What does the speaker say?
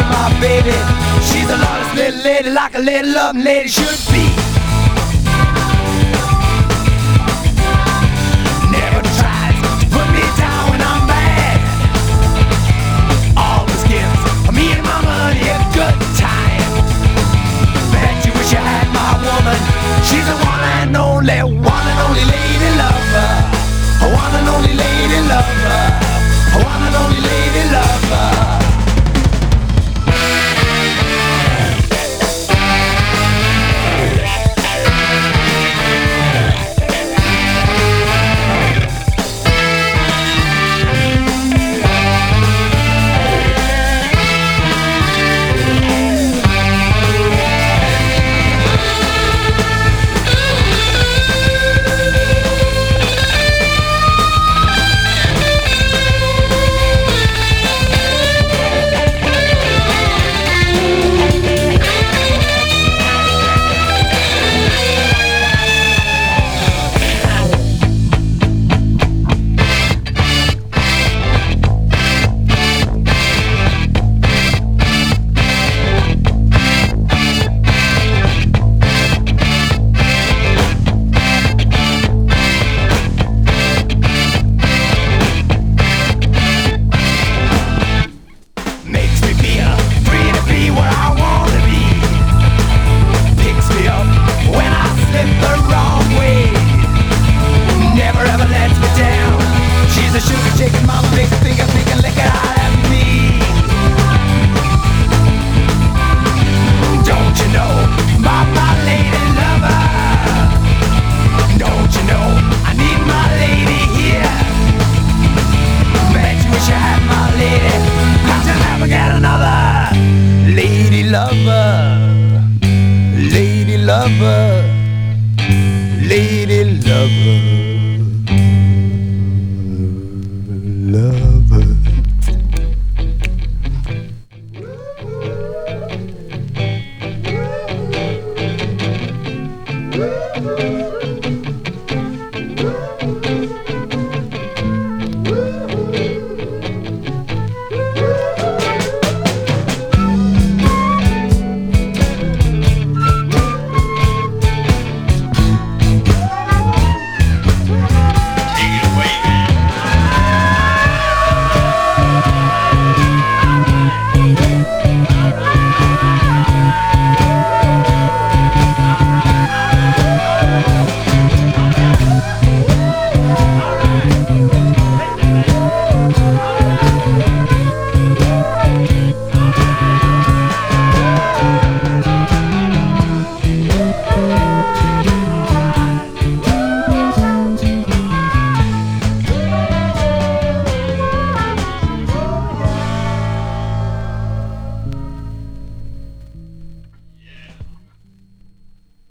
my baby. She's a lawless little lady, like a little loving lady should be. Never tries to put me down when I'm bad. Always gives me and my money a good time. Bet you wish you had my woman. She's the one and only lady lover. A one and only lady lover. A one and only lady lover. Lover, lady lover.